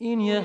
این یه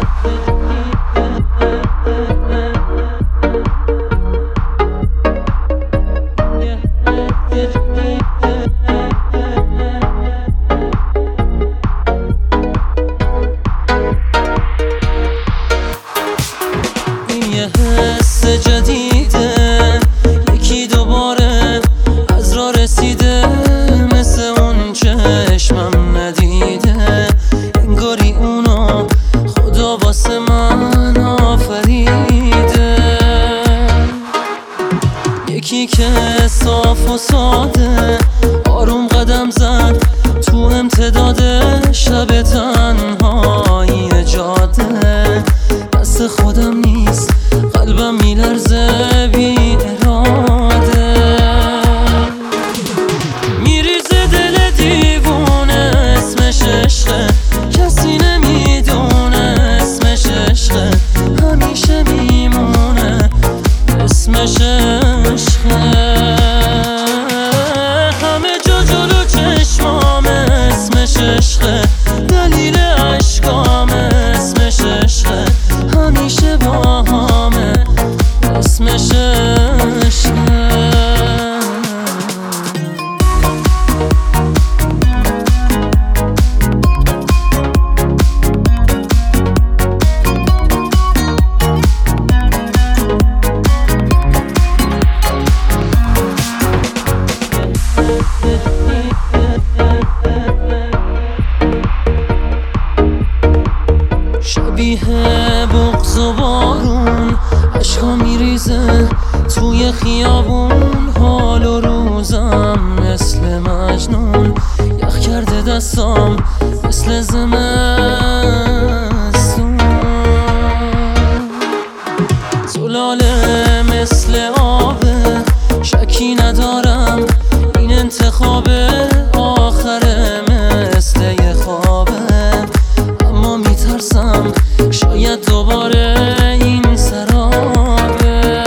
حس جدیده، یکی دوباره از راه رسیده، مثل اون چشمم ندیده، انگاری اونو خدا واسه من آفریده. یکی که صاف و ساده آروم قدم زد تو امتداد شب تنهایی جاده، دست خودم نیست قلبم میلرزه بی اراده، میریزه دل دیوونه، اسمش عشقه کسی نمیدونه، اسمش عشقه همیشه میمونه، اسمش عشقه همه جا جلو چشمامه، اسمش عشقه دلیل عشقامه، اسمش عشقه همیشه باهامه، اسمش عشقه. شبیه بغض و بارون عشقا میریزه توی خیابون، حال و روزم مثل مجنون، یخ کرده دستام مثل زمستون، زلاله مثل آبه، شکی ندارم این انتخاب آخره مثل یه خوابه، اما میترسم شاید دوباره این سرابه،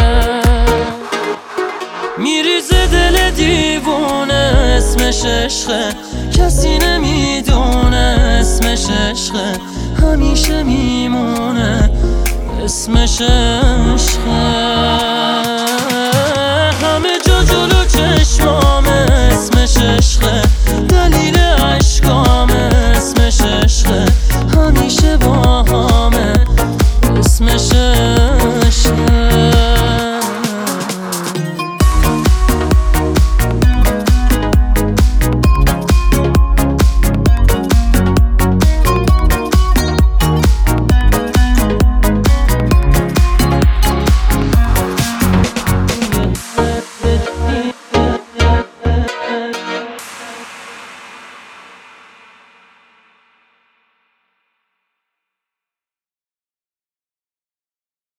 میریزه دل دیوونه، اسمش عشقه کسی نمیدونه، اسمش عشقه همیشه میمونه، اسمش عشقه.